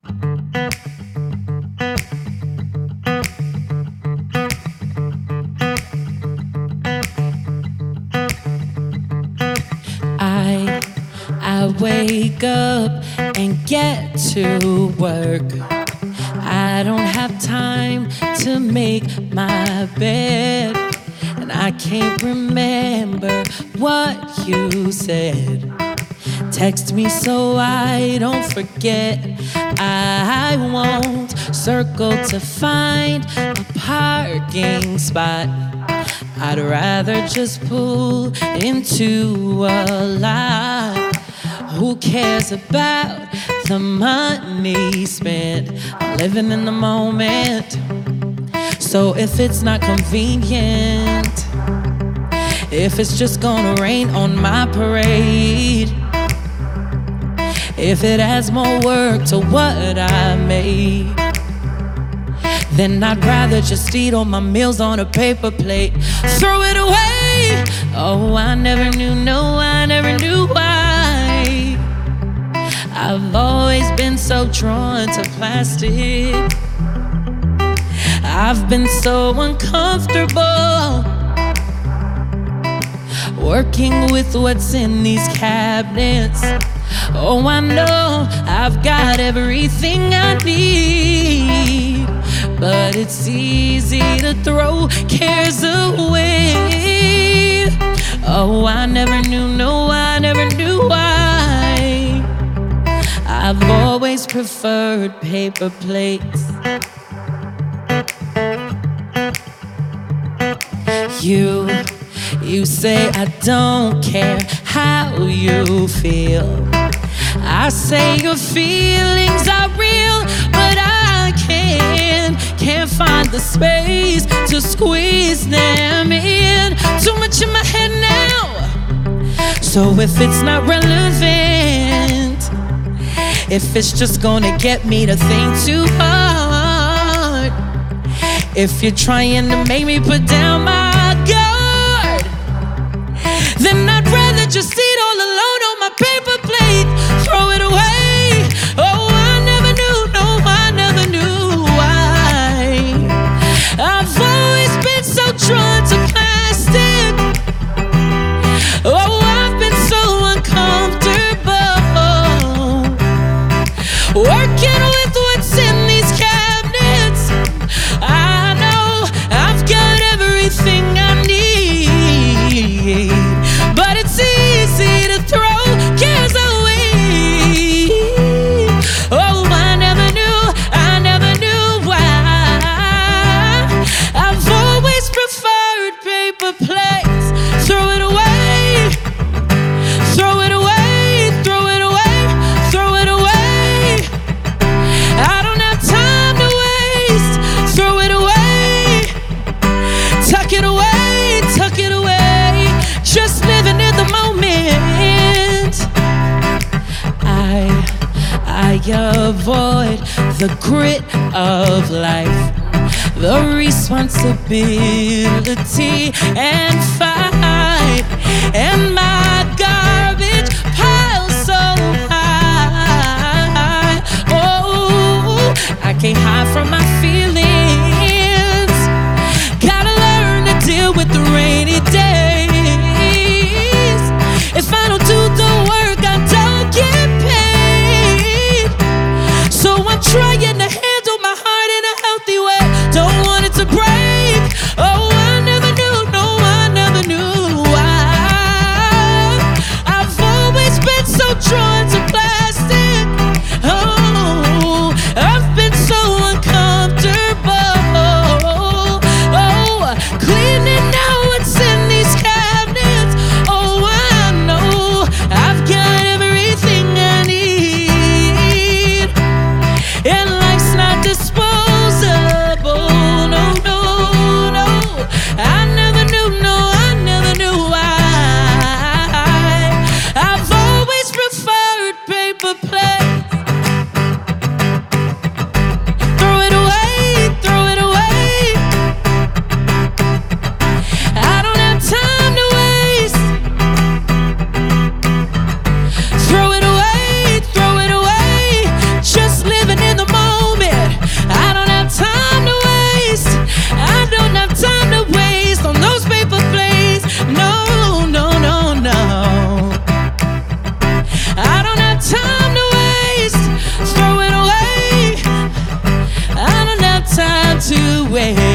I wake up and get to work. I don't have time to make my bed, and I can't remember what you said. Text me so I don't forget. I won't circle to find a parking spot. I'd rather just pull into a lot. Who cares about the money spent? I'm living in the moment. So if it's not convenient, if it's just gonna rain on my parade, if it adds more work to what I made, then I'd rather just eat all my meals on a paper plate. Throw it away. Oh, I never knew, no, I never knew why I've always been so drawn to plastic. I've been so uncomfortable working with what's in these cabinets. Oh, I know I've got everything I need, but it's easy to throw cares away. Oh, I never knew, no, I never knew why I've always preferred paper plates. You say I don't care how you feel. I say your feelings are real, but I can't find the space to squeeze them in. Too much in my head now. So if it's not relevant, if it's just gonna get me to think too hard, if you're trying to make me put down my guard, then I'd rather just eat all alone on my paper plate. Throw it away. Oh, I never knew, no, I never knew why I've always been so drawn to plastic. Oh, I've been so uncomfortable working with what's in these cabinets. I know I've got everything I need, but it's easy to throw cares away. Oh, I never knew why I've always preferred paper plates. Throw it away, throw it away, throw it away, throw it away. I don't have time to waste. Throw it away, tuck it away, tuck it away. Just living in the moment. I avoid the grit of life, the responsibility and fight, and my garbage pile so high. Oh, I can't hide from my feelings. Gotta learn to deal with the rainy days. If I don't do the work, I don't get paid. So I'm trying to handle my heart in a healthy way. Don't want it to break. Oh, I never knew, no, I never knew why I've anywhere.